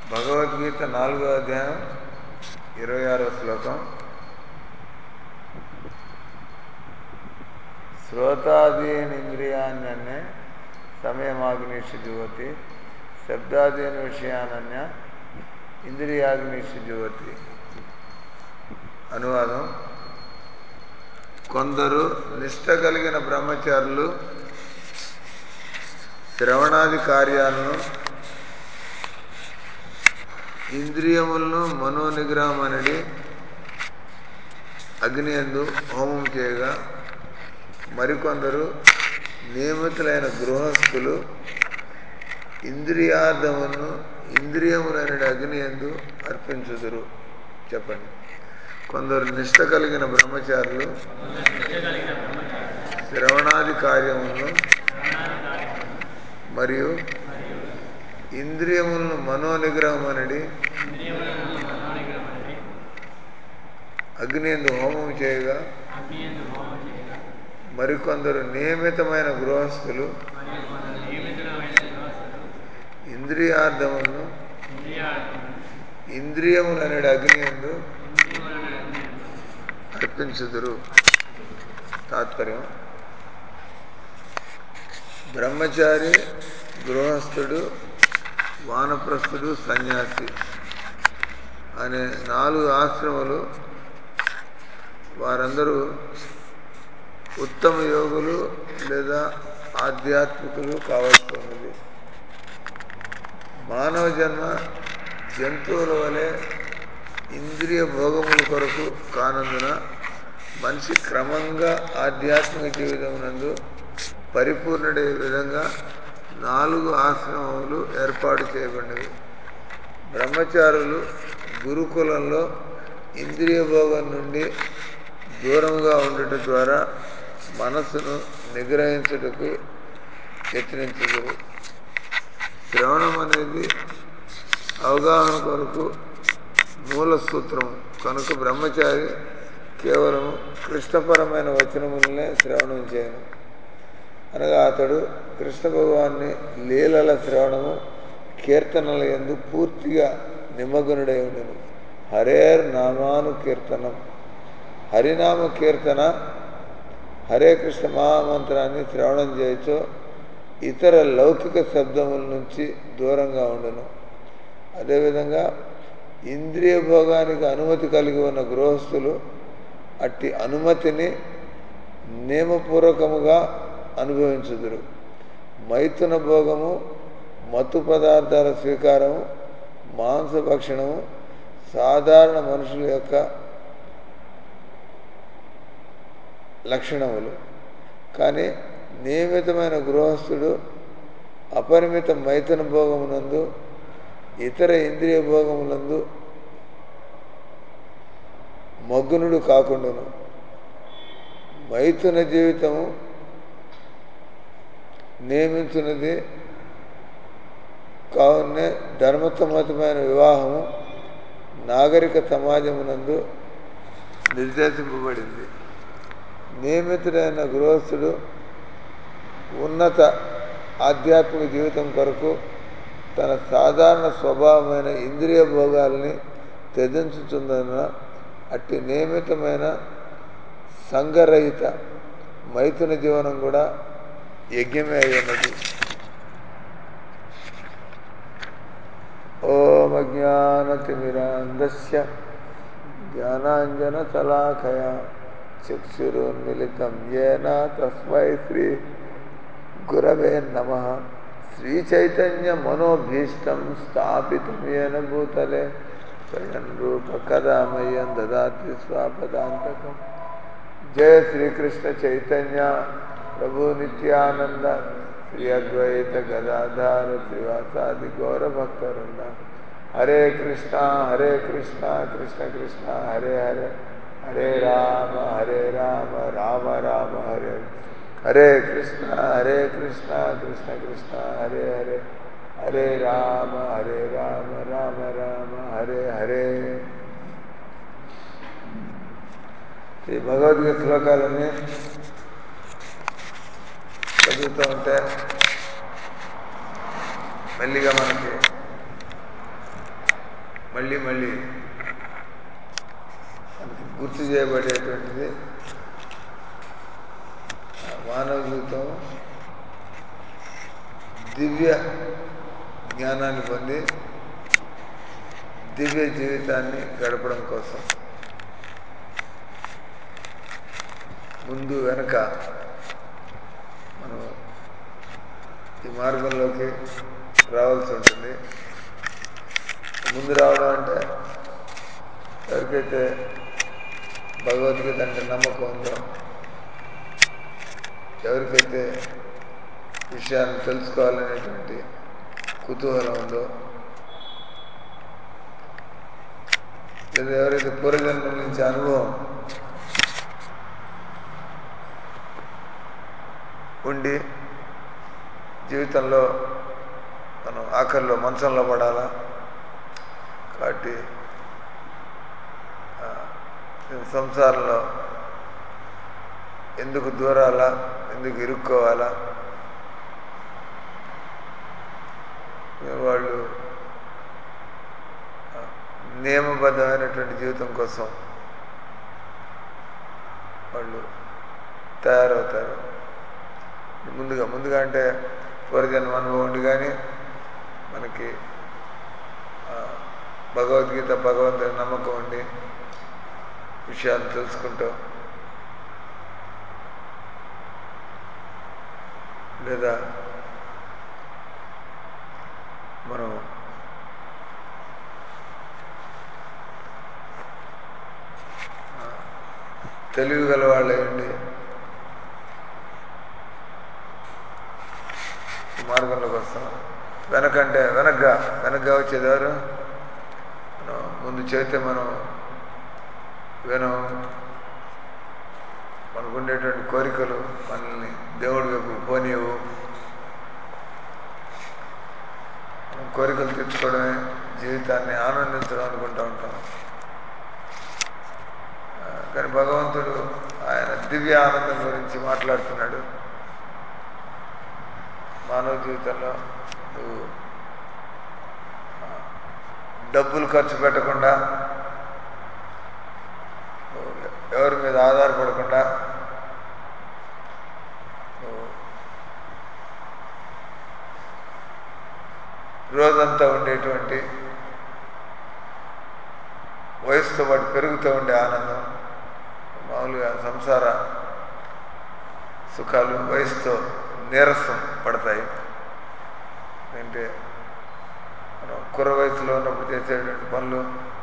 భగవద్గీత 4వ అధ్యాయం 26వ శ్లోకం. శ్రోతాదీనింద్రియాణ్యన్య సమయమాగ్నిషు జువతి శబ్దాదీన్ విషయానన్య ఇంద్రియాగ్నిషు జువతి. అనువాదం: కొందరు నిష్ట కలిగిన బ్రహ్మచారులు శ్రవణాది కార్యాలను, ఇంద్రియములను మనోనిగ్రహం అనేది అగ్ని యందు హోమం చేయగా, మరికొందరు నియమితులైన గృహస్థులు ఇంద్రియార్థములను ఇంద్రియములైన అగ్ని యందు అర్పించుదురు. చెప్పండి. కొందరు నిష్ట కలిగిన బ్రహ్మచారులు శ్రవణాది కార్యములను మరియు ఇంద్రియములను మనోనిగ్రహం అనేది అగ్నియందు హోమం చేయగా, మరికొందరు నియమితమైన గృహస్థులు ఇంద్రియార్థములను ఇంద్రియములనే అగ్నియందు అర్పించుదురు. తాత్పర్యం: బ్రహ్మచారి, గృహస్థుడు, వానప్రస్థుడు, సన్యాసి అనే 4 ఆశ్రమాలు వారందరూ ఉత్తమ యోగులు లేదా ఆధ్యాత్మికులు కావాల్సి ఉన్నది. మానవ జన్మ జంతువుల వలె ఇంద్రియ భోగముల కొరకు కానందున మనిషి క్రమంగా ఆధ్యాత్మిక జీవితం నందు పరిపూర్ణుడే విధంగా 4 ఆశ్రమములు ఏర్పాటు చేయబడినవి. బ్రహ్మచారులు గురుకులంలో ఇంద్రియ భోగం నుండి దూరంగా ఉండుట ద్వారా మనస్సును నిగ్రహించుటకు యత్నించుదురు. శ్రవణం అనేది అవగాహన కొరకు మూల సూత్రము కనుక బ్రహ్మచారి కేవలం కృష్ణపరమైన వచనములనే శ్రవణం చేయను. అనగా అతడు కృష్ణ భగవాన్ని లీలల శ్రవణము, కీర్తనల యందు పూర్తిగా నిమగ్నుడై ఉండెను. హరేర్ నామాను కీర్తనం, హరినామ కీర్తన, హరే కృష్ణ మహామంత్రాన్ని శ్రవణం చేయొచ్చు ఇతర లౌకిక శబ్దముల నుంచి దూరంగా ఉండను. అదేవిధంగా ఇంద్రియ భోగానికి అనుమతి కలిగి ఉన్న గృహస్థులు అట్టి అనుమతిని నియమపూర్వకముగా అనుభవించుదురు. మైథున భోగము, మత్తు పదార్థాల స్వీకారము, మాంసభక్షణము సాధారణ మనుషుల యొక్క లక్షణములు. కానీ నియమితమైన గృహస్థుడు అపరిమిత మైథున భోగమునందు, ఇతర ఇంద్రియ భోగములందు మగ్నుడు కాకుండాను. మైథున జీవితము నియమించున్నది కావునే ధర్మసమ్మతమైన వివాహము నాగరిక సమాజమునందు నిర్దేశింపబడింది. నియమితుడైన గృహస్థుడు ఉన్నత ఆధ్యాత్మిక జీవితం కొరకు తన సాధారణ స్వభావమైన ఇంద్రియ భోగాల్ని త్యజించుచున్నందున అట్టి నియమితమైన సంఘరహిత మైథున జీవనం కూడా యజ్ఞమే అయి ఉన్నది. ఓం అజ్ఞానతిమిరాంధస్య జ్ఞానాంజనశలాకయా చక్షురున్మిళితం యేన తస్మై శ్రీ గురవే నమః. శ్రీచైతన్య మనోభీష్టం స్థాపితం యేన భూతలే స్వయం రూప కదా మह्यं దదాతి స్వపదాంతకం. జయ శ్రీకృష్ణ చైతన్య ప్రభు నిత్యానంద శ్రీ అద్వైత గదాధర శ్రీవాసాది గౌరభక్తవృంద. హరే కృష్ణ కృష్ణ కృష్ణ హరే హరే, హరే రామ రామ రామ హరే హరే, హరే కృష్ణ కృష్ణ కృష్ణ హరే హరే, హరే రామ రామ రామ హరే హరే. ఈ భగవద్గీత శ్లోకాలన్నీ చదువుతూ ఉంటే మెల్లిగా మనకి మళ్ళీ మళ్ళీ మనకి గుర్తు చేయబడేటువంటిది మానవ జీవితం దివ్య జ్ఞానాన్ని పొంది దివ్య జీవితాన్ని గడపడం కోసం ముందు వెనక మనం ఈ మార్గంలోకి రావాల్సి ఉంటుంది. ముందు రావడం అంటే ఎవరికైతే భగవద్గీత అంటే నమ్మకం ఉందో, ఎవరికైతే విషయాన్ని తెలుసుకోవాలనేటువంటి కుతూహలం ఉందో, లేదా ఎవరైతే పూర్వజన్మల నుంచి అనుభవం ఉండి జీవితంలో మనం ఆఖరిలో మంచంలో పడాలా కాబట్టి సంసారంలో ఎందుకు దూరాలా, ఎందుకు ఇరుక్కోవాలా, వాళ్ళు నియమబద్ధమైనటువంటి జీవితం కోసం వాళ్ళు తయారవుతారు. ముందుగా అంటే పూర్వజన్మ అనుభవం ఉండి కానీ మనకి భగవద్గీత భగవంతుని నమ్మకం ఉండి విషయాలు తెలుసుకుంటూ, లేదా మనం తెలివి గల వాళ్ళండి ఈ మార్గంలోకి వస్తాం. వెనకగా వచ్చేది ఎవరు? మనం ముందు చేస్తే మనం మనకు ఉండేటువంటి కోరికలు మనల్ని దేవుడి వైపు పోనీయవు. మనం కోరికలు తీర్చుకోవడమే జీవితాన్ని ఆనందించడం అనుకుంటూ ఉంటాం. కానీ భగవంతుడు ఆయన దివ్య ఆనందం గురించి మాట్లాడుతున్నాడు. మానవ జీవితంలో నువ్వు డబ్బులు ఖర్చు పెట్టకుండా, నువ్వు ఎవరి మీద ఆధారపడకుండా, నువ్వు రోజంతా ఉండేటువంటి వయసుతో పాటు పెరుగుతూ ఉండే ఆనందం, మామూలుగా సంసార సుఖాలు వయసుతో నీరసం పడతాయి. అంటే మనం కుర్ర వయసులో ఉన్నప్పుడు చేసేటువంటి పనులు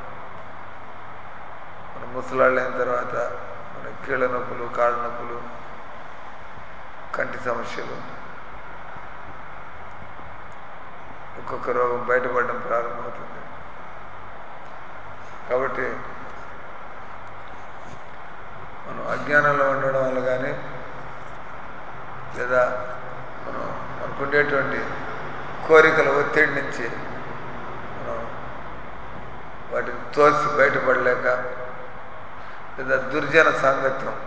మనం ముసలాళ్ళు అయిన తర్వాత మన కీళ్ళ నొప్పులు, కాళ్ళ నొప్పులు, కంటి సమస్యలు, ఒక్కొక్క రోగం బయటపడడం ప్రారంభమవుతుంది. కాబట్టి మనం అజ్ఞానంలో ఉండడం వల్ల కానీ, లేదా మనకుండేటువంటి కోరికల ఒత్తిడి నుంచి మనం వాటిని తోసి బయటపడలేక, లేదా దుర్జన సాంగత్యం,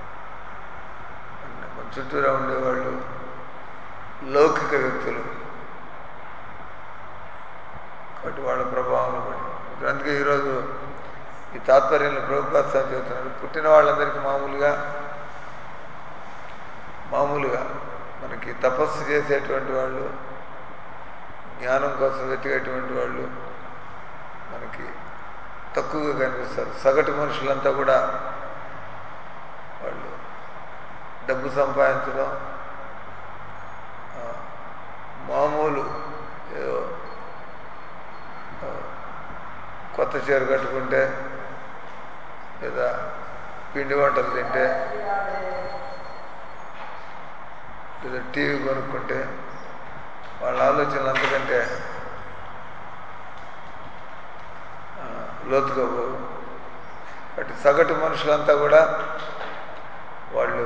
మన చుట్టూరా ఉండేవాళ్ళు లౌకిక వ్యక్తులు కాబట్టి వాళ్ళ ప్రభావంలో పడి, అందుకే ఈరోజు ఈ తాత్పర్యంలో ప్రభుపాద స్వామి చెబుతున్నారు, పుట్టిన వాళ్ళందరికీ మామూలుగా మనకి తపస్సు చేసేటువంటి వాళ్ళు, జ్ఞానం కోసం వెతికేటువంటి వాళ్ళు మనకి తక్కువగా కనిపిస్తారు. సగటు మనుషులంతా కూడా వాళ్ళు డబ్బు సంపాదించడం, మామూలు ఏదో కొత్త చీర కట్టుకుంటే, లేదా పిండి వంటలు తింటే, లేదా టీవీ కొనుక్కుంటే వాళ్ళ ఆలోచనలు అంతకంటే లోతుగా పోవు. కాబట్టి సగటు మనుషులంతా కూడా వాళ్ళు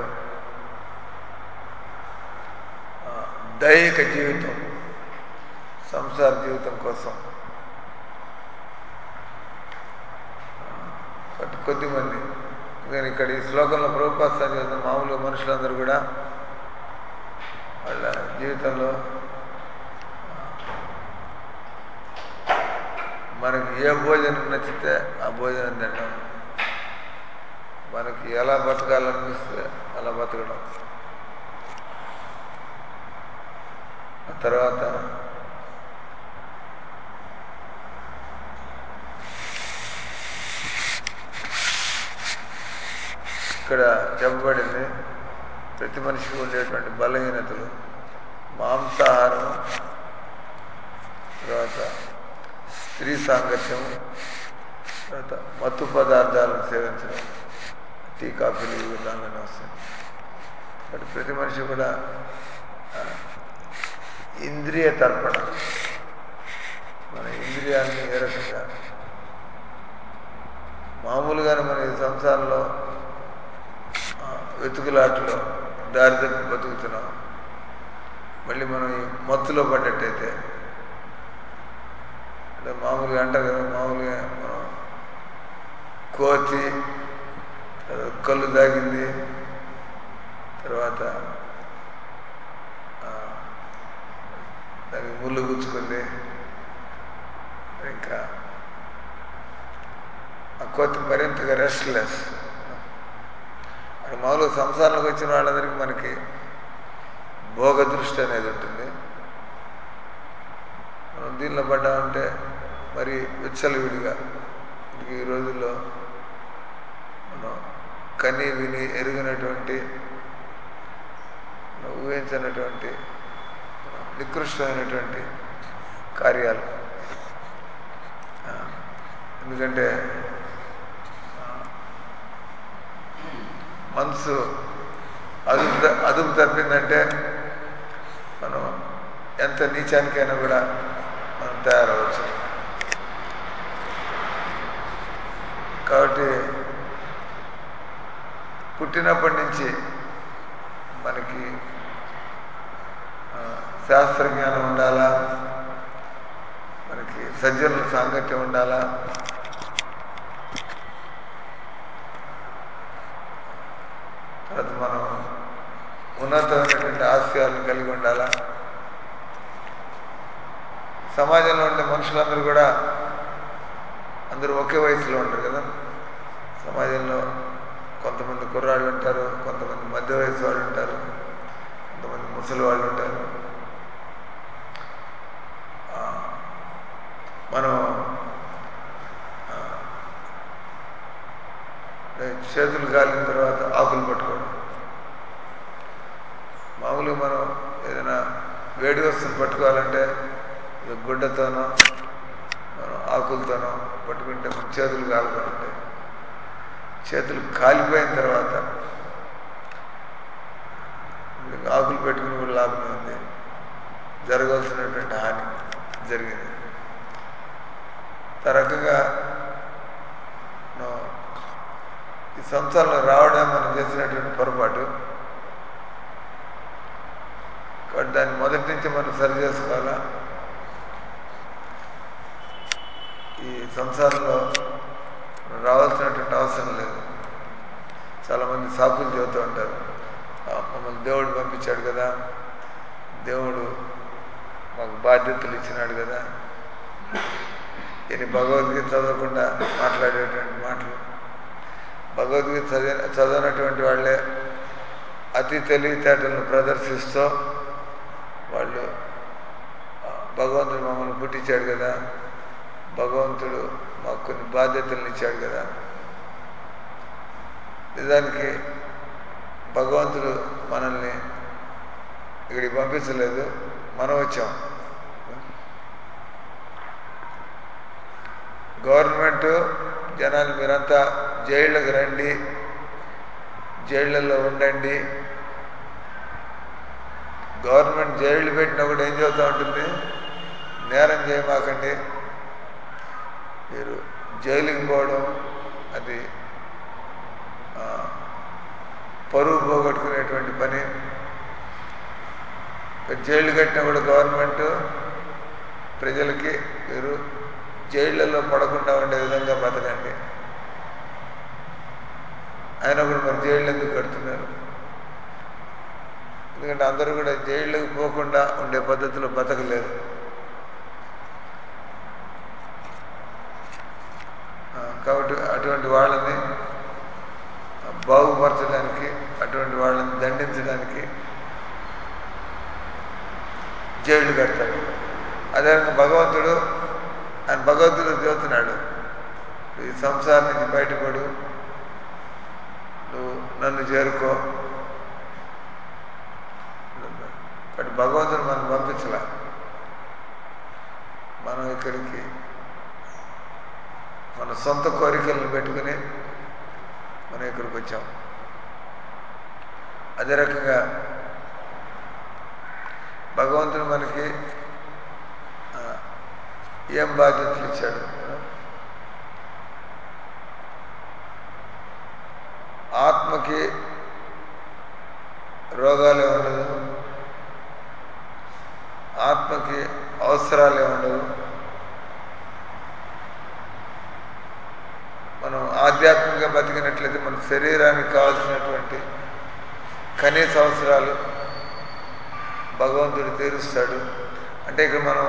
దైహిక జీవితం, సంసార జీవితం కోసం కాబట్టి కొద్దిమంది, నేను ఇక్కడ ఈ శ్లోకంలో ప్రభుపాద స్వామి చేసిన మామూలుగా మనుషులందరూ కూడా వాళ్ళ జీవితంలో మనకి ఏ భోజనం నచ్చితే ఆ భోజనం తినడం, మనకి ఎలా బతకాలనిపిస్తే అలా బతకడం. ఆ తర్వాత ఇక్కడ చెప్పబడింది ప్రతి మనిషికి ఉండేటువంటి బలహీనతలు: మాంసాహారం, తర్వాత స్త్రీ సాంగత్యం, తర్వాత మత్తు పదార్థాలను సేవించడం, టీ కాఫీలు ఇవి దానిలోనే వస్తాయి. కాబట్టి ప్రతి మనిషి కూడా ఇంద్రియ తర్పణ, మన ఇంద్రియాన్ని ఏ రకంగా మామూలుగానే మన ఈ సంసారంలో వెతుకులాటలో దారి తప్పి బతుకుతున్నాం. మళ్ళీ మనం ఈ మత్తులో పడ్డట్టయితే, అంటే మామూలుగా అంటారు కదా, మామూలుగా మనం కోతి, కళ్ళు తాగింది, తర్వాత దానికి ముళ్ళు గుచ్చుకుంది, ఇంకా ఆ కోతి మరింతగా రెస్ట్లెస్. అక్కడ మామూలుగా సంసారంలోకి వచ్చిన వాళ్ళందరికీ మనకి భోగ దృష్టి అనేది ఉంటుంది. మనం దీనిలో పడ్డామంటే మరి విచ్చలవిడిగా ఈ రోజుల్లో మనం కని విని ఎరుగినటువంటి, ఊహించినటువంటి నికృష్టమైనటువంటి కార్యాలు. ఎందుకంటే మనసు అదుపు తప్పిందంటే మనం ఎంత నీచానికైనా కూడా మనం తయారవచ్చు. కాబట్టి పుట్టినప్పటి నుంచి మనకి శాస్త్రజ్ఞానం ఉండాలా, మనకి సజ్జనుల సాంగత్యం ఉండాలా, తర్వాత మనం ఉన్నతమైనటువంటి ఆశయాలను కలిగి ఉండాలా. సమాజంలో ఉండే మనుషులందరూ కూడా అందరూ ఒకే వయసులో ఉంటారు కదా. సమాజంలో కొంతమంది కుర్రాళ్ళు ఉంటారు, కొంతమంది మధ్య వయసు వాళ్ళు ఉంటారు, కొంతమంది ముసలి వాళ్ళు ఉంటారు. మనం చేతులు కాలిన తర్వాత ఆకులు పట్టుకోవడం. మామూలుగా మనం ఏదైనా వేడి వస్తువులు పట్టుకోవాలంటే గుడ్డతోనో మనం ఆకులతోనో పట్టుకుంటే మన చేతులు కాలిపోతుంటాయి. చేతులు కాలిపోయిన తర్వాత ఆకులు పెట్టుకుని కూడా లాభమే ఉంది, జరగాల్సినటువంటి హాని జరిగింది. ఆ రకంగా ఈ సంసారంలో రావడం మనం చేసినటువంటి పొరపాటు. కాబట్టి దాన్ని మొదటి నుంచి మనం సరి చేసుకోవాలా. ఈ సంసారంలో రావాల్సినటువంటి అవసరం లేదు. చాలామంది సాకులు చెబుతూ ఉంటారు, మమ్మల్ని దేవుడు పంపించాడు కదా, దేవుడు మాకు బాధ్యతలు ఇచ్చినాడు కదా. ఇది భగవద్గీత చదవకుండా మాట్లాడేటువంటి మాటలు. భగవద్గీత చదవనటువంటి వాళ్ళే అతి తెలివితేటలను ప్రదర్శిస్తూ వాళ్ళు భగవంతుడు మమ్మల్ని పుట్టించాడు కదా, భగవంతుడు మాకు కొన్ని బాధ్యతలను ఇచ్చాడు కదా. నిజానికి భగవంతుడు మనల్ని ఇక్కడికి పంపించలేదు, మనం వచ్చాం. గవర్నమెంట్ జనాలు మీరంతా జైళ్ళకు రండి, జైళ్ళల్లో ఉండండి. గవర్నమెంట్ జైళ్ళు పెట్టినా కూడా ఏం చెబుతూ ఉంటుంది, నేరం చేయమాకండి, మీరు జైలుకి పోవడం అది పరువు పోగొట్టుకునేటువంటి పని. జైళ్ళు కట్టినా కూడా గవర్నమెంట్ ప్రజలకి మీరు జైళ్లలో పడకుండా ఉండే విధంగా బతకండి. అయినా కూడా మరి జైళ్ళు ఎందుకు కడుతున్నారు? ఎందుకంటే అందరూ కూడా జైళ్ళకి పోకుండా ఉండే పద్ధతిలో బతకలేదు. కాబట్టి అటువంటి వాళ్ళని బాగుపరచడానికి, అటువంటి వాళ్ళని దండించడానికి జైళ్ళు కడతాడు. అదేవిధంగా భగవంతుడు ఆయన భగవంతుడు చెబుతున్నాడు, ఈ సంసారం నుంచి బయటపడు, నువ్వు నన్ను చేరుకో. కాబట్టి భగవంతుడు మనం పంపించలే, మనం ఇక్కడికి మన సొంత కోరికలను పెట్టుకుని మనం ఇక్కడికి వచ్చాం. అదే రకంగా భగవంతుడు మనకి ఏం బాధ్యతలు ఇచ్చాడు? ఆత్మకి రోగాలే ఉండదు, ఆత్మకి అవసరాలే ఉండదు. మనం ఆధ్యాత్మికంగా బతికినట్లయితే మన శరీరానికి కావాల్సినటువంటి కనీస అవసరాలు భగవంతుడు తీరుస్తాడు. అంటే ఇక్కడ మనం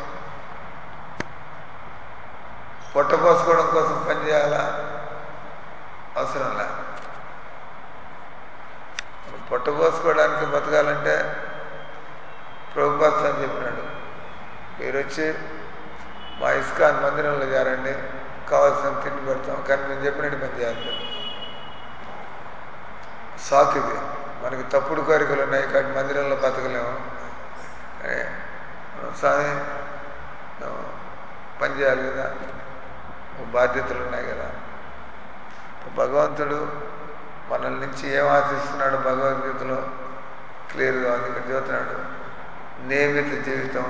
పొట్ట పోసుకోవడం కోసం పనిచేయాలా? అవసరం లే. మనం పొట్ట పోసుకోవడానికి బతకాలంటే ప్రభుపాద అని చెప్పినాడు, మీరు వచ్చి మా ఇస్కాన్ మందిరంలో చేరండి, కావాల్సిన తిండి పెడతాం, కానీ నేను చెప్పినట్టు పని చేయాలి. సాకు ఇది. మనకి తప్పుడు కోరికలు ఉన్నాయి కాబట్టి మందిరంలో బతకలేము. స్వామి పని చేయాలి కదా, బాధ్యతలు ఉన్నాయి కదా. భగవంతుడు మనల్ నుంచి ఏం ఆశిస్తున్నాడు భగవద్గీతలో క్లియర్గా ఉంది. ఇక్కడ చెబుతున్నాడు, నియమిత జీవితం,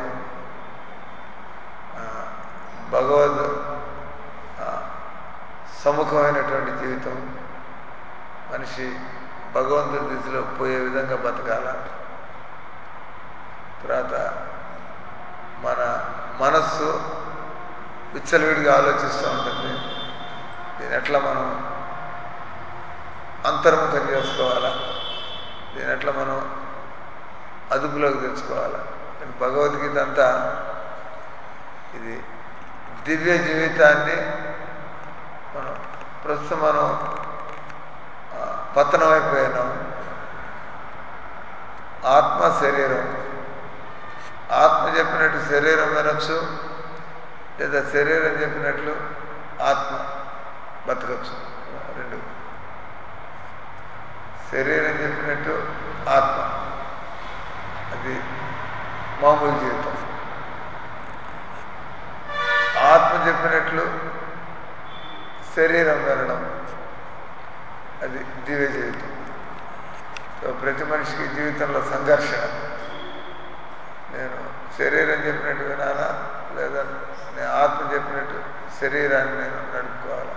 భగవద్ సముఖమైనటువంటి జీవితం, మనిషి భగవంతుడి దిశలో పోయే విధంగా బతకాల. తర్వాత మన మనస్సు విచ్చలవిడిగా ఆలోచిస్తూ ఉంటుంది, దీని ఎట్లా మనం అంతర్ముఖం చేసుకోవాలా, దీని ఎట్లా మనం అదుపులోకి తెచ్చుకోవాలా. భగవద్గీత అంతా ఇది దివ్య జీవితాన్ని ప్రస్తుతం మనం పతనం అయిపోయినాం. ఆత్మ శరీరం, ఆత్మ చెప్పినట్టు శరీరం వినొచ్చు, లేదా శరీరం చెప్పినట్లు ఆత్మ బతకచ్చు. రెండు, శరీరం చెప్పినట్టు ఆత్మ, అది మామూలు జీవితం. ఆత్మ చెప్పినట్లు శరీరం వినడం, అది దివ్య జీవితం. సో ప్రతి మనిషికి జీవితంలో సంఘర్షణ, నేను శరీరం చెప్పినట్టు వినాలా, లేదా నేను ఆత్మ చెప్పినట్టు శరీరాన్ని నేను నడుపుకోవాలా.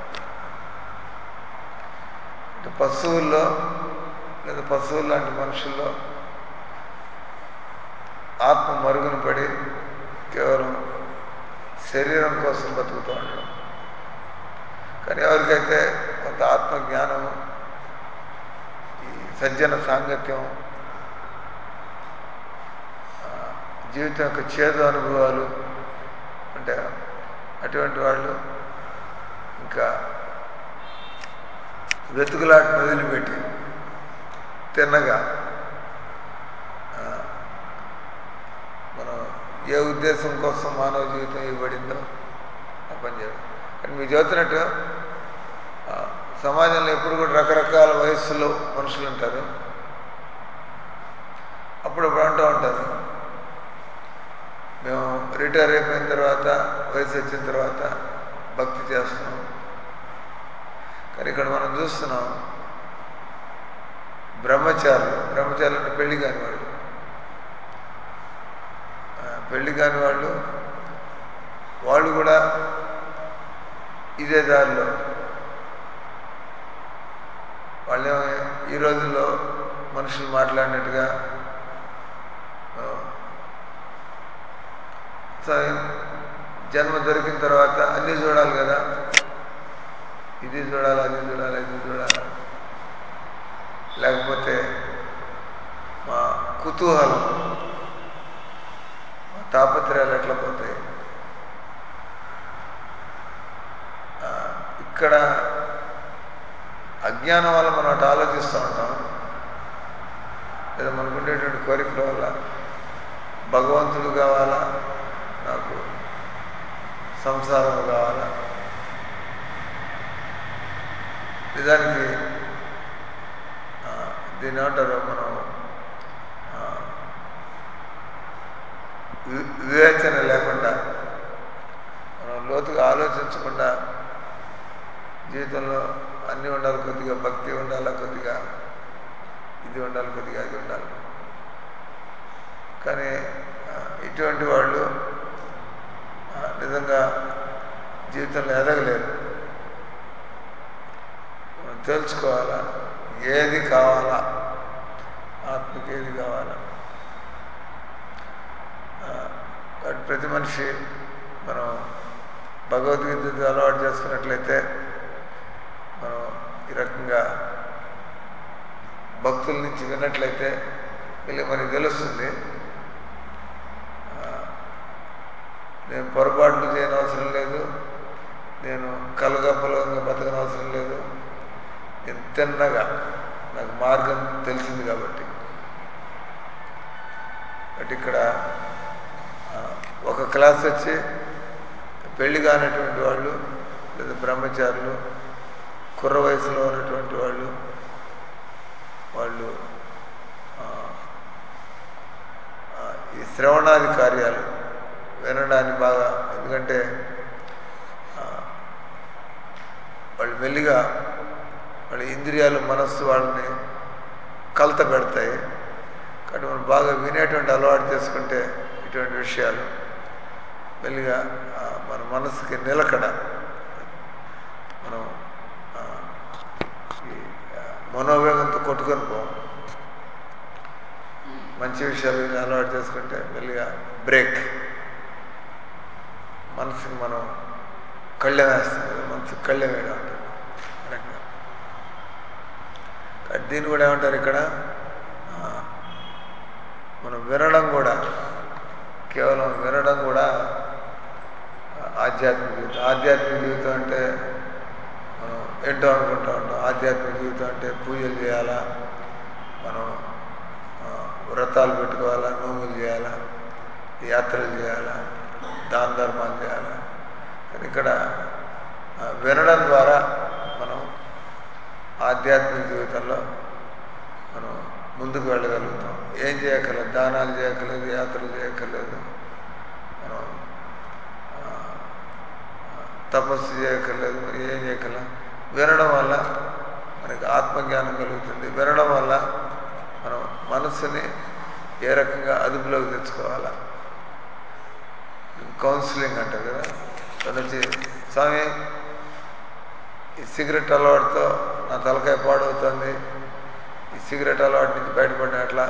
అంటే పశువుల్లో లేదా పశువులు లాంటి మనుషుల్లో ఆత్మ మరుగున పడి కేవలం శరీరం కోసం బతుకుతూ ఉండడం. కానీ ఎవరికైతే కొంత ఆత్మజ్ఞానము, ఈ సజ్జన సాంగత్యం, జీవితం యొక్క చేదు అనుభవాలు అంటే అటువంటి వాళ్ళు ఇంకా వెతుకులాటను వదిలిపెట్టి తిన్నగా మనం ఏ ఉద్దేశం కోసం మానవ జీవితం ఇవ్వబడిందో ఆ పని చేయడం. కానీ మీరు చెబుతున్నట్టు సమాజంలో ఎప్పుడు కూడా రకరకాల వయస్సులో మనుషులు ఉంటారు. అప్పుడప్పుడు అంటూ ఉంటారు, మేము రిటైర్ అయిపోయిన తర్వాత, వయసు వచ్చిన తర్వాత భక్తి చేస్తున్నాం. కానీ ఇక్కడ మనం చూస్తున్నాం, బ్రహ్మచారులు అంటే పెళ్లి కాని వాళ్ళు, పెళ్లి కాని వాళ్ళు కూడా ఇదే దారిలో వాళ్ళే ఈ రోజుల్లో మనుషులు మాట్లాడినట్టుగా జన్మ దొరికిన తర్వాత అన్నీ చూడాలి కదా, ఇది చూడాలి, అది చూడాలి, ఇది చూడాలి, లేకపోతే మా కుతూహలం, మా తాపత్రయాలు ఎట్లా పోతాయి. ఈ ఇక్కడ అజ్ఞానం వల్ల మనం అటు ఆలోచిస్తూ ఉంటాం, లేదా మనకు ఉండేటువంటి కోరికల వల్ల భగవంతుడు కావాలా, నాకు సంసారం కావాలా. నిజానికి దీన్ని ఏమంటారు, మనం వివేచన లేకుండా, మనం లోతుగా ఆలోచించకుండా జీవితంలో అన్నీ ఉండాలి, కొద్దిగా భక్తి ఉండాలి, కొద్దిగా ఇది ఉండాలి, కొద్దిగా అది ఉండాలి. కానీ ఇటువంటి వాళ్ళు నిజంగా జీవితంలో ఎదగలేరు. మనం తెలుసుకోవాలా ఏది కావాలా, ఆత్మకి ఏది కావాలా. ప్రతి మనిషి మనం భగవద్గీత అలవాటు చేసుకున్నట్లయితే మనం ఈ రకంగా భక్తుల నుంచి విన్నట్లయితే వీళ్ళకి మనకి తెలుస్తుంది, నేను పొరపాట్లు చేయని అవసరం లేదు, నేను కలగపలగంగా బతకనవసరం లేదు, నేను తిన్నగా నాకు మార్గం తెలిసింది కాబట్టి. బట్ ఇక్కడ ఒక క్లాస్ వచ్చి పెళ్లి కానటువంటి వాళ్ళు, లేదా బ్రహ్మచారులు, కుర్ర వయసులో ఉన్నటువంటి వాళ్ళు ఈ శ్రవణాది కార్యాలు వినడానికి బాగా, ఎందుకంటే వాళ్ళు మెల్లిగా వాళ్ళ ఇంద్రియాలు, మనస్సు వాళ్ళని కలత పెడతాయి. కాబట్టి మనం బాగా వినేటువంటి అలవాటు చేసుకుంటే ఇటువంటి విషయాలు మెల్లిగా మన మనసుకి నిలకడ, మనం ఈ మనోవేగంతో కొట్టుకొని పోం. మంచి విషయాలు అలవాటు చేసుకుంటే మెల్లిగా బ్రేక్, మనసుకి మనం కళ్ళెం వేస్తాం కదా, మనసుకి కళ్ళెం వేయడం ఉంటుంది. దీన్ని కూడా ఏమంటారు ఇక్కడ, మనం వినడం కూడా, కేవలం వినడం కూడా ఆధ్యాత్మిక జీవితం. ఆధ్యాత్మిక జీవితం అంటే మనం ఏంటో అనుకుంటూ ఉంటాం. ఆధ్యాత్మిక జీవితం అంటే పూజలు చేయాలా, మనం వ్రతాలు పెట్టుకోవాలా, నోములు చేయాలా, యాత్రలు చేయాలా, దాన ధర్మాలు చేయాలా. కానీ ఇక్కడ వినడం ద్వారా మనం ఆధ్యాత్మిక జీవితంలో మనం ముందుకు వెళ్ళగలుగుతాం. ఏం చేయక్కర్లేదు, దానాలు చేయక్కర్లేదు, యాత్రలు చేయక్కర్లేదు, మనం తపస్సు చేయక్కర్లేదు, మరి ఏం చేయక్కర్లేదు. వినడం వల్ల మనకి ఆత్మజ్ఞానం కలుగుతుంది. వినడం వల్ల మనం మనస్సుని ఏ రకంగా అదుపులోకి తెచ్చుకోవాలా, కౌన్సిలింగ్ అంటారు కదా. తనొచ్చి, స్వామి ఈ సిగరెట్ అలవాటుతో నా తలకాయ పాడవుతుంది, ఈ సిగరెట్ అలవాటు నుంచి బయటపడిన ఎట్లా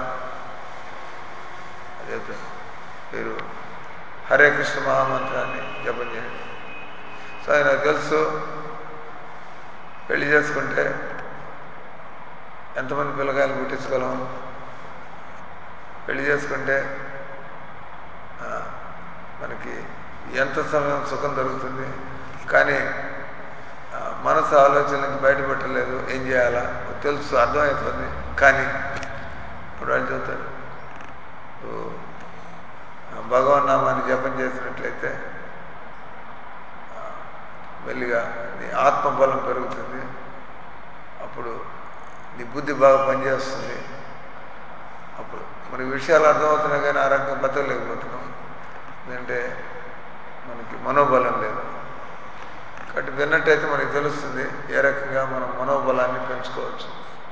అదే మీరు హరే కృష్ణ మహామంత్రాన్ని జపం చేయండి. సో నాకు తెలుసు, పెళ్లి చేసుకుంటే ఎంతమంది పిల్లకాయలు పుట్టించగలం, పెళ్లి చేసుకుంటే మనకి ఎంత సమయం సుఖం దొరుకుతుంది, కానీ మనసు ఆలోచన నుంచి బయటపట్టలేదు, ఏం చేయాలా తెలుసు, అర్థమవుతుంది. కానీ ఇప్పుడు వాళ్ళు చెబుతారు, భగవన్నామాన్ని జపం చేసినట్లయితే మెల్లిగా నీ ఆత్మబలం పెరుగుతుంది, అప్పుడు నీ బుద్ధి బాగా పనిచేస్తుంది, అప్పుడు మనకి విషయాలు అర్థమవుతున్నాయి కానీ ఆ రకంగా బతకలేకపోతున్నాం. ఎందుకంటే మనకి మనోబలం లేదు. కాబట్టి విన్నట్టయితే మనకి తెలుస్తుంది ఏ రకంగా మనం మనోబలాన్ని పెంచుకోవచ్చు.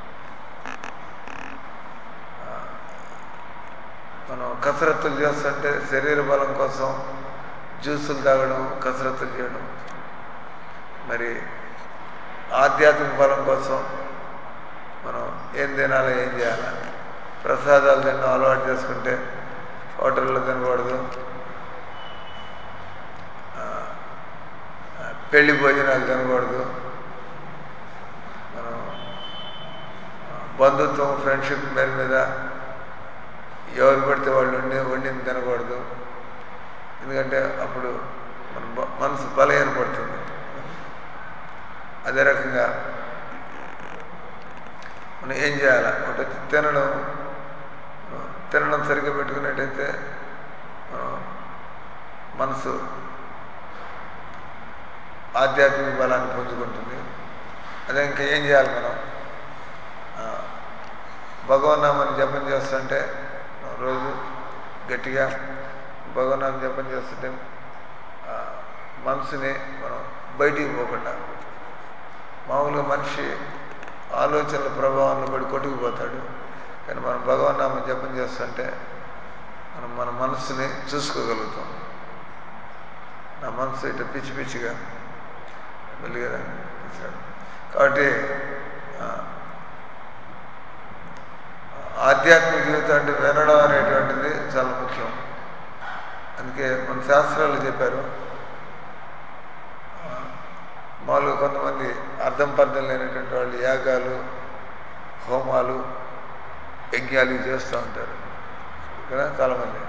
మనం కసరత్తులు చేస్తుంటే శరీర బలం కోసం జ్యూసులు తాగడం, కసరత్తులు చేయడం, మరి ఆధ్యాత్మిక బలం కోసం మనం ఏం తినాలో, ఏం చేయాలా. ప్రసాదాలు తినడం అలవాటు చేసుకుంటే హోటల్లో తినకూడదు, పెళ్లి భోజనాలు తినకూడదు, మనం బంధుత్వం, ఫ్రెండ్షిప్ పేరు మీద ఎవరు పడితే వాళ్ళు వండింది తినకూడదు. ఎందుకంటే అప్పుడు మన మనసు బలహీనపడుతుంది. అదే రకంగా మనం ఏం చేయాలి? ఒకటి వచ్చి తినడం సరిగ్గా పెట్టుకున్నట్టయితే మనం మనసు ఆధ్యాత్మిక బలాన్ని పుంజుకుంటుంది. అదే ఇంకా ఏం చేయాలి? మనం భగవన్నామని జపం చేస్తుంటే రోజు గట్టిగా భగవన్నామం జపం చేస్తుంటే మనసుని మనం బయటికి పోకుండా, మామూలుగా మనిషి ఆలోచనల ప్రభావంలో పడి కొట్టుకుపోతాడు. కానీ మనం భగవన్నామం జపం చేస్తుంటే మనం మన మనసుని చూసుకోగలుగుతాం. నా మనసు ఇట్లా పిచ్చి పిచ్చిగా మళ్ళీ కదా. కాబట్టి ఆధ్యాత్మిక జీవితం అంటే వినడం అనేటువంటిది చాలా ముఖ్యం. అందుకే మన శాస్త్రాలు చెప్పారు. మామూలుగా కొంతమంది అర్థం పర్థం లేనటువంటి వాళ్ళు యాగాలు, హోమాలు, యజ్ఞాలు చేస్తూ ఉంటారు కదా. చాలామంది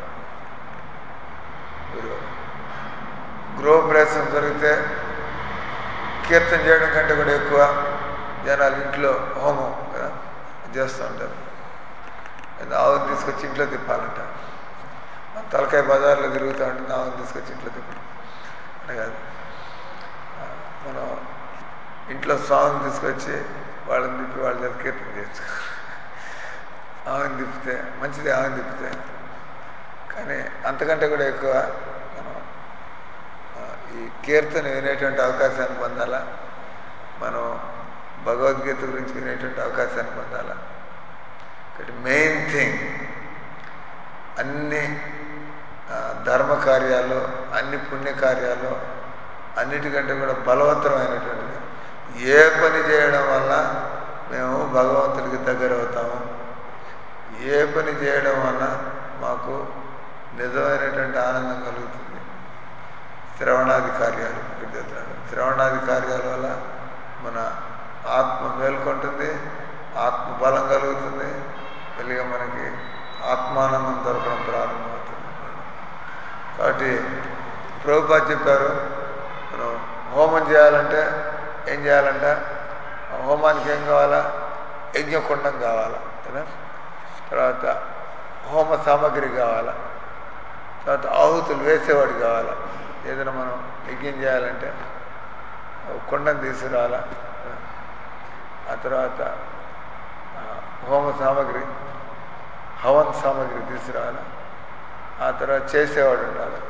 మీరు గృహప్రవేశం జరిగితే కీర్తన చేయడం కంటే కూడా ఎక్కువ జనాలు ఇంట్లో హోమం కదా చేస్తూ ఉంటారు. ఆవును తీసుకొచ్చి ఇంట్లో తిప్పాలంట. తలకాయ బజార్లో తిరుగుతూ ఉంటుంది, ఆవును తీసుకొచ్చి ఇంట్లో తిప్పడం అంటే కాదు. మనం ఇంట్లో స్వామిని తీసుకొచ్చి వాళ్ళని తిప్పి వాళ్ళ చేత కీర్తన చేయొచ్చు. ఆవుని తిప్పితే మంచిది, ఆవుని తిప్పితే. కానీ అంతకంటే కూడా ఎక్కువ మనం ఈ కీర్తన వినేటువంటి అవకాశాన్ని పొందాలా, మనం భగవద్గీత గురించి వినేటువంటి అవకాశాన్ని పొందాలా. కాబట్టి మెయిన్ థింగ్ అన్ని ధర్మ కార్యాలు, అన్ని పుణ్యకార్యాలు అన్నిటికంటే కూడా బలవత్తరమైనటువంటిది ఏ పని చేయడం వల్ల మేము భగవంతుడికి దగ్గర అవుతాము, ఏ పని చేయడం వల్ల మాకు నిజమైనటువంటి ఆనందం కలుగుతుంది. శ్రవణాది కార్యాలు చెప్తున్నాడు. శ్రవణాది కార్యాల వల్ల మన ఆత్మ మేల్కొంటుంది, ఆత్మ బలం కలుగుతుంది, మెల్లిగా మనకి ఆత్మానందం దొరకడం ప్రారంభమవుతుంది. కాబట్టి ప్రభుపాద చెప్పారు, మనం హోమం చేయాలంటే ఏం చేయాలంట? హోమానికి ఏం కావాలా? యజ్ఞకుండం కావాలా కదా. తర్వాత హోమ సామాగ్రి కావాలా. తర్వాత ఆహుతులు వేసేవాడు కావాలా. ఏదైనా మనం యజ్ఞం చేయాలంటే కుండం తీసుకురావాలా. ఆ తర్వాత హోమ సామాగ్రి, హవన్ సామాగ్రి తీసుకురావాలా. ఆ తర్వాత చేసేవాడు ఉండాలి.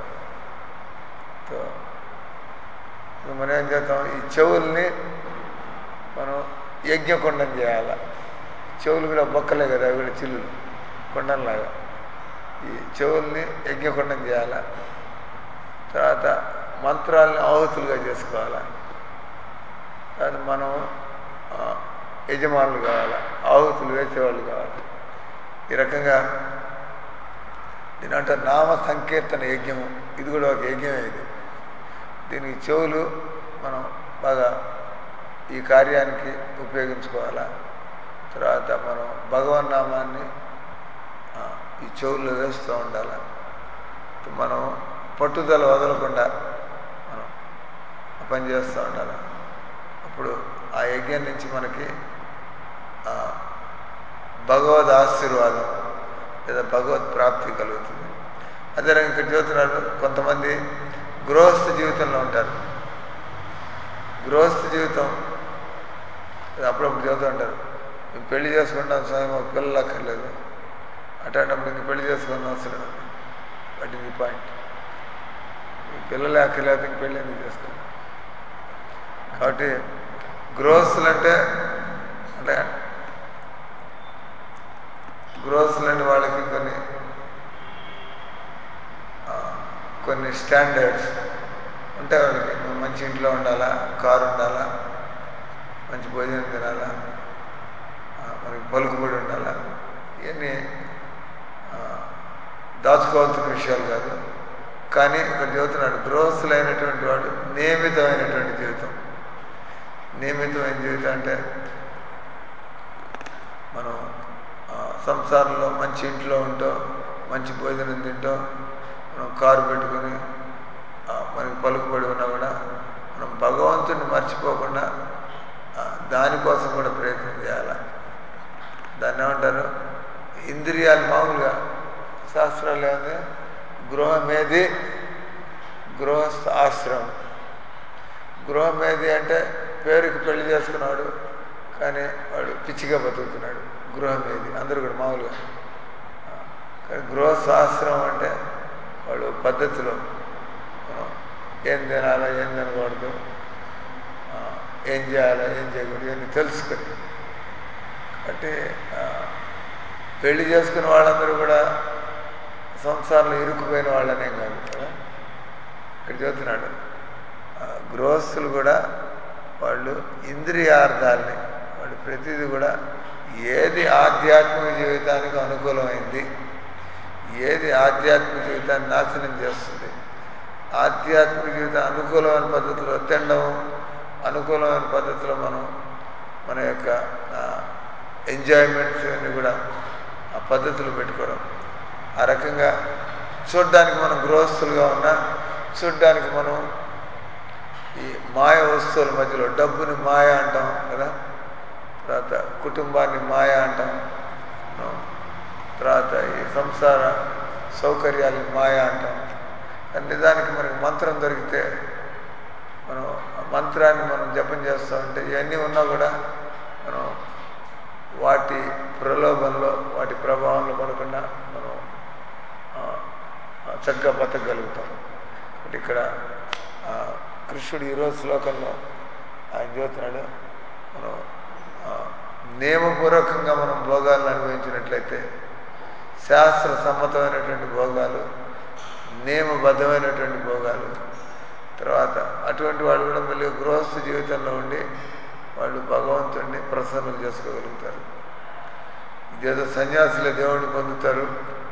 మనం ఏం చేస్తాం? ఈ చెవుల్ని మనం యజ్ఞకుండం చేయాలి. చెవులు కూడా బొక్కలే కదా, అవి కూడా చిల్లులు కొండంలాగా. ఈ చెవుల్ని యజ్ఞకుండం చేయాలి. తర్వాత మంత్రాలని ఆహుతులుగా చేసుకోవాలి. తర్వాత మనం యజమానులు కావాలి, ఆహుతులు వేసేవాళ్ళు కావాలి. ఈ రకంగా దీనంటే నామ సంకీర్తన యజ్ఞము, ఇది కూడా ఒక యజ్ఞమే. ఇది దీనికి చెవులు మనం బాగా ఈ కార్యానికి ఉపయోగించుకోవాలా. తర్వాత మనం భగవన్నామాన్ని ఈ చెవుల్లో వేస్తూ ఉండాలి. మనం పట్టుదల వదలకుండా మనం పని చేస్తూ ఉండాలి. అప్పుడు ఆ యజ్ఞం నుంచి మనకి భగవద్ ఆశీర్వాదం లేదా భగవత్ ప్రాప్తి కలుగుతుంది. అదే రకంగా ఇక్కడ చెబుతున్నారు, కొంతమంది గృహస్థ జీవితంలో ఉంటారు. గృహస్థ జీవితం అప్పుడప్పుడు చెబుతూ ఉంటారు, మేము పెళ్లి చేసుకుంటాం స్వామి, మాకు పిల్లలు అక్కర్లేదు. అట్లాంటప్పుడు ఇంక పెళ్లి చేసుకున్న అవసరం. What is the point? పిల్లలే అక్కర్లేదు, ఇంక పెళ్ళి ఎందుకు చేసుకుంటాం? కాబట్టి గృహస్థులంటే గృహస్థులంటే వాళ్ళకి కొన్ని స్టాండర్డ్స్ ఉంటాయి. వాళ్ళకి మంచి ఇంట్లో ఉండాలా, కారు ఉండాలా, మంచి భోజనం తినాలా, మనకి పలుకుబడి ఉండాలా. ఇవన్నీ దాచుకోవాల్సిన విషయాలు కాదు. కానీ ఇక్కడ చెబుతున్నాడు, గృహస్థులైనటువంటి వాడు నియమితమైనటువంటి జీవితం. నియమితమైన జీవితం అంటే మనం సంసారంలో మంచి ఇంట్లో ఉంటూ, మంచి భోజనం తింటూ, మనం కారు పెట్టుకొని మనకి పలుకుబడి ఉన్నా కూడా మనం భగవంతుడిని మర్చిపోకుండా దానికోసం కూడా ప్రయత్నం చేయాలి. దాన్ని ఏమంటారు? ఇంద్రియాలు మామూలుగా శాస్త్రాలు ఏముంది? గృహమేది గృహస్థ ఆశ్రమం. గృహమేది అంటే పేరుకి పెళ్లి చేసుకున్నాడు కానీ వాడు పిచ్చిగా బతుకుతున్నాడు. గృహమేది అందరూ కూడా మామూలుగా. కానీ గృహస్థాశ్రమం అంటే వాడు పద్ధతిలో ఏం తినాలో ఏం తినకూడదు, ఏం చేయాలో ఏం చేయకూడదు ఇవన్నీ తెలుసుకొని. అంటే పెళ్లి చేసుకున్న వాళ్ళందరూ కూడా సంసారంలో ఇరుక్కుపోయిన వాళ్ళనేం కాదు కదా. ఇక్కడ చెబుతున్నాడు గృహస్థులు కూడా వాళ్ళు ఇంద్రియార్థాలని వాళ్ళు ప్రతిదీ కూడా ఏది ఆధ్యాత్మిక జీవితానికి అనుకూలమైంది, ఏది ఆధ్యాత్మిక జీవితాన్ని నాశనం చేస్తుంది, ఆధ్యాత్మిక జీవితం అనుకూలమైన పద్ధతిలో తినడం, అనుకూలమైన పద్ధతిలో మన యొక్క ఎంజాయ్మెంట్స్ అన్నీ కూడా ఆ పద్ధతులు పెట్టుకోవడం. ఆ రకంగా చూడ్డానికి మనం గృహస్థులుగా ఉన్నా, చూడ్డానికి మనం ఈ మాయ వస్తువుల మధ్యలో డబ్బుని మాయ అంటాం కదా, తర్వాత కుటుంబాన్ని మాయ అంటాం, తర్వాత ఈ సంసార సౌకర్యాన్ని మాయ అంటాం. కానీ నిజానికి మనకి మంత్రం దొరికితే మనం ఆ మంత్రాన్ని మనం జపం చేస్తామంటే ఇవన్నీ ఉన్నా కూడా మనం వాటి ప్రలోభంలో వాటి ప్రభావంలో పడకుండా మనం చక్కగా బతకగలుగుతాం. అంటే ఇక్కడ కృష్ణుడు ఈరోజు శ్లోకంలో ఆయన చెబుతున్నాడు, మనం నియమపూర్వకంగా మనం భోగాలను అనుభవించినట్లయితే, శాస్త్ర సమ్మతమైనటువంటి భోగాలు, నియమబద్ధమైనటువంటి భోగాలు, తర్వాత అటువంటి వాళ్ళు కూడా మళ్ళీ గృహస్థ జీవితంలో ఉండి వాళ్ళు భగవంతుడిని ప్రసన్నం చేసుకోగలుగుతారు. ఇదేదో సన్యాసులే దేవుడిని పొందుతారు,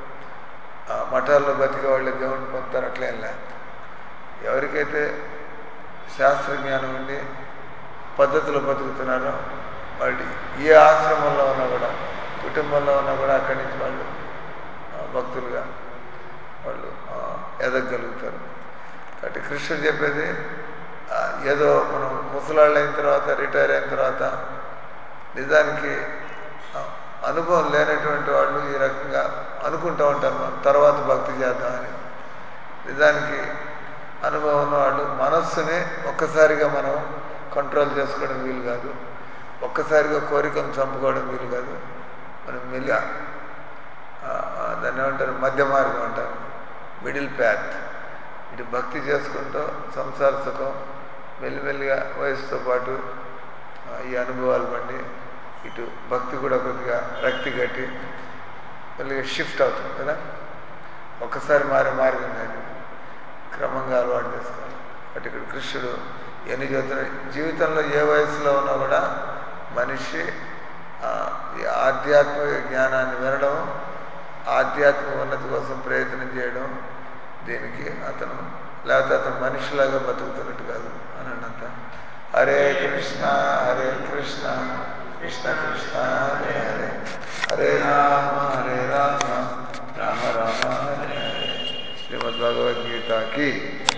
మఠాల్లో బతికే వాళ్ళే దేవుడిని పొందుతారు అట్లేంలే. ఎవరికైతే శాస్త్రజ్ఞానం ఉండి పద్ధతిలో బతుకుతున్నారో వాళ్ళు ఏ ఆశ్రమంలో ఉన్నా కూడా, కుటుంబంలో ఉన్నా కూడా అక్కడి నుంచి వాళ్ళు భక్తులుగా వాళ్ళు ఎదగలుగుతారు. కాబట్టి కృష్ణుడు చెప్పేది ఏదో మనం ముసలాళ్ళు అయిన తర్వాత, రిటైర్ అయిన తర్వాత నిజానికి అనుభవం లేనటువంటి వాళ్ళు ఈ రకంగా అనుకుంటూ ఉంటారు మనం తర్వాత భక్తి చేద్దామని. నిజానికి అనుభవం ఉన్న వాళ్ళు మనస్సుని ఒక్కసారిగా మనం కంట్రోల్ చేసుకోవడం వీలు కాదు, ఒక్కసారిగా కోరికను చంపుకోవడం వీలు కాదు. మనం మెల్లిగా దాన్ని ఏమంటారు? మధ్య మార్గం అంటారు, మిడిల్ ప్యాత్. ఇటు భక్తి చేసుకుంటూ సంసార సుఖం మెల్లిమెల్లిగా వయసుతో పాటు ఈ అనుభవాలు పండి ఇటు భక్తి కూడా కొద్దిగా రక్తి కట్టి మెల్లిగా షిఫ్ట్ అవుతుంది కదా. ఒక్కసారి మారే మార్గం కాదు, క్రమంగా అలవాటు చేసుకోవాలి. బట్ ఇక్కడ కృష్ణుడు ఎన్ని చెబుతున్నాడు, జీవితంలో ఏ వయసులో ఉన్నా కూడా మనిషి ఈ ఆధ్యాత్మిక జ్ఞానాన్ని వినడం, ఆధ్యాత్మిక ఉన్నతి కోసం ప్రయత్నం చేయడం, దీనికి లేకపోతే అతను మనిషిలాగా బతుకుతున్నట్టు కాదు అని అన్నంత. హరే కృష్ణ హరే కృష్ణ కృష్ణ కృష్ణ హరే హరే, హరే రామ రామ రామ హరే హరే. శ్రీమద్భగవద్గీతకి